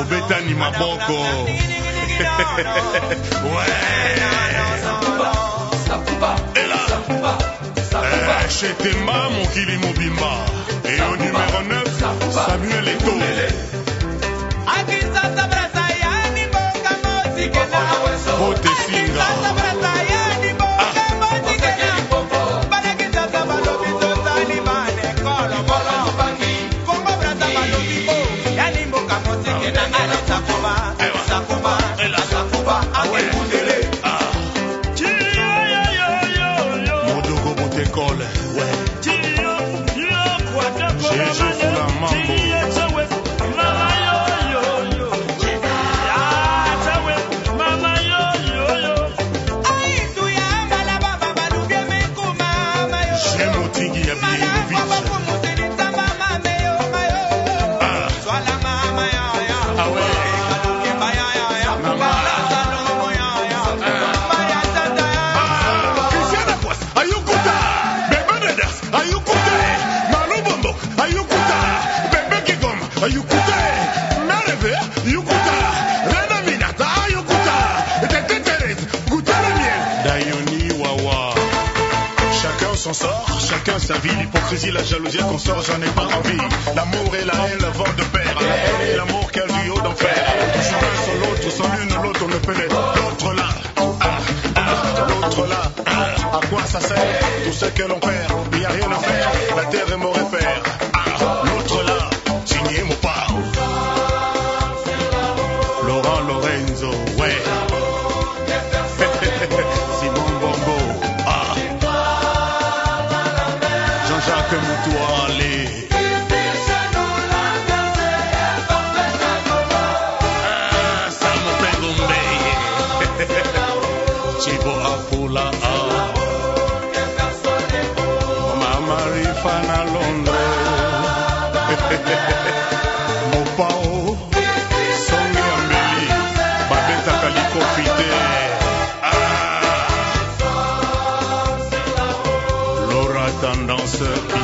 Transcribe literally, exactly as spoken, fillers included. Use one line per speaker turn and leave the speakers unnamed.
Tobetani Maboko. Ouais. Et là, eh, chez Temba, mon Kili Mobimba. Et au numéro neuf, Samuel Eto'o. Vote Singa. Son sort, chacun sa vie, l'hypocrisie, la jalousie, qu'on sort, j'en ai pas envie. L'amour et la haine, le vent de pair, la haine et l'amour, quel duo d'enfer. Toujours l'un sans l'autre, sans l'une l'autre, on ne pénètre. L'autre là, ah, ah, l'autre là, ah, à quoi ça sert? Tout ce que l'on perd, il n'y a rien à faire, la terre est mon repère. Ah, l'autre là, signé mon pas. Laurent Lorenzo, ouais. Jacques Moutoualé. Ah, Samo Pengombe. Chibo Apula. Mama Rifana Londres. Mopao. Songi Ambeli. Babeta Kaliko Fite. Ah. Laura Tendance.